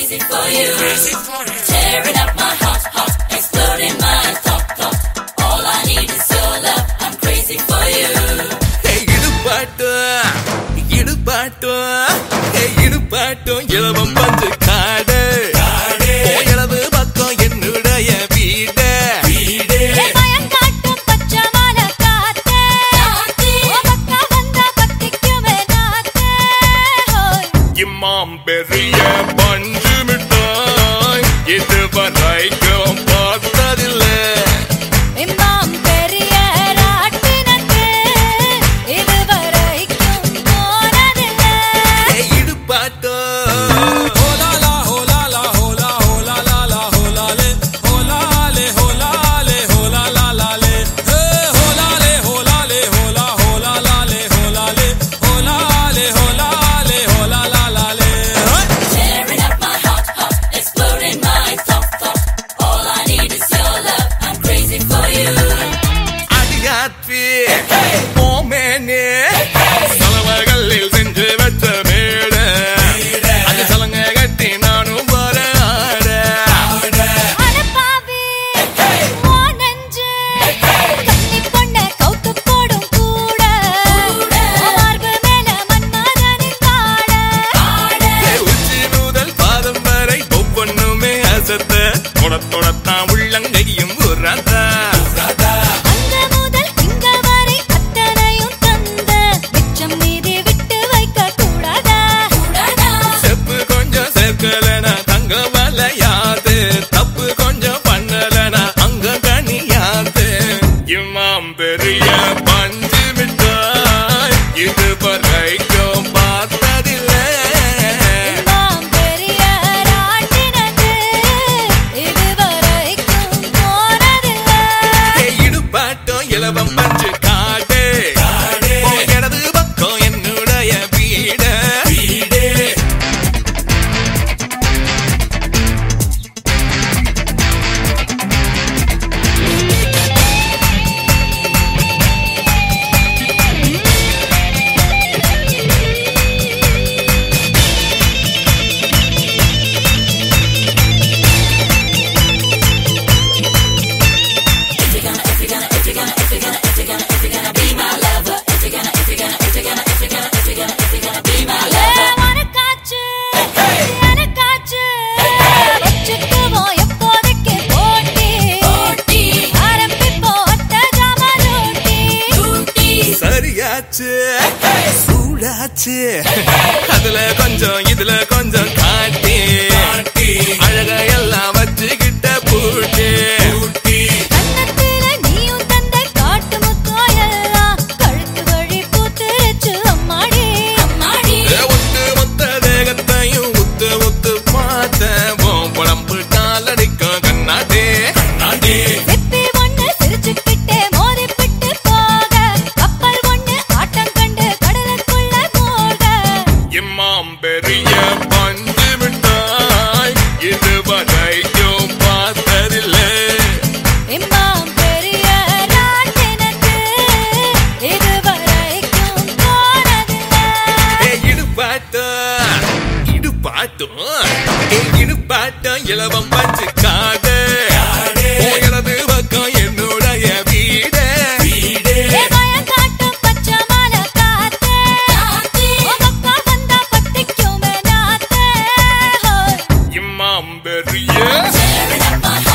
crazy for you. Tearing up my heart, heart, exploding my thought, thought. All I need is your love. I'm crazy for you. Hey, இடுபாட்டோ இளவம் வந்து காடு இளவு பக்கம் என்னுடைய வீடு பயங்காட்டும் பச்சை மலை காத்து பக்கா வந்தா பத்திக்குமே நாத்து இம்மாம் பெரிய பஞ்சு மிட்டாய் இதுவரைக்கும் பார்த்ததில்லை இம்மாம் பெரிய ராட்டினத்து இதுவரைக்கும் போனதில்லை இடுபாட்டோ Tearing up my heart, heart, exploding my thought, thought. All I need is your love. I'm crazy for you. அடியாத்தி போமேனே சலவகளில் செஞ்சு வச்ச மேடு அது சலங்க கட்டி நானும் வர அடப்பாவி மோனஞ்சு கன்னி பொண்ண கவுத்து போடும் கூட மார்பு மேல மன்மதனின் காட உச்சி முதல் பாதம் வரை ஒவ்வொன்றுமே அசத்த தொடத்தான் உள்ளங்கையும் உரத்த அங்க முதல் இங்க வரை அத்தனையும் தந்த மிச்சம் மீதி விட்டு வைக்க கூடாதா செப்பு கொஞ்சம் சேர்க்கலனா தங்க வலையாது தப்பு கொஞ்சம் பண்ணலனா அங்க கனியாது இம்மாம் பெரிய பஞ்சு மிட்டாய் இது வரைக்கும் பார்த்ததில்லை இம்மாம் பெரிய ராட்டினத்து இதுவரைக்கும் போனதில்லை இடுபாட்டம் இளவம் பஞ்சு காடு இடது பக்கம் என்னுடைய வீடு உனக்காச்சு எனக்காச்சு வச்சுக்குவோம் எப்போதைக்கு போட்டி ஆரம்பிப்போம் அத்த ஜாமலூட்டி சரியாச்சு சூடாச்சு அதுல கொஞ்சம் இதுல கொஞ்சம் காட்டி அழக எல்லாம் வச்சுக்கிட்ட பூட்டி கண்ணத்துல நீயும் தந்தை காட்டு முத்தோயெல்லாம் கழுத்து வழி பூத்துருச்சு அம்மாடி ஒத்து மொத்த தேகத்தையும் உத்து உத்து பார்த்தேன் உடம்பு காலடிக்கும் கண்ணாடி சிப்பி ஒண்ணு சிரிச்சுக்கிட்டே மோதிப்பிட்டு போக கப்பல் ஒண்ணு ஆட்டம் கண்டு கடலுக்குள்ள போக இம்மாம் பெரிய பஞ்சு மிட்டாய் இது வரைக்கும் பார்த்ததில்லை இம்மாம் பெரிய ராட்டினத்து இதுவரைக்கும் போனதில்லை இடுபாட்டம் இளவம் பஞ்சு காடு இடது பக்கம் என்னுடைய வீடு பயங்காட்டும் பச்சை மலை காத்து பக்கா வந்தா பத்திக்குமே நாத்து இம்மாம் பெரிய Tearing up my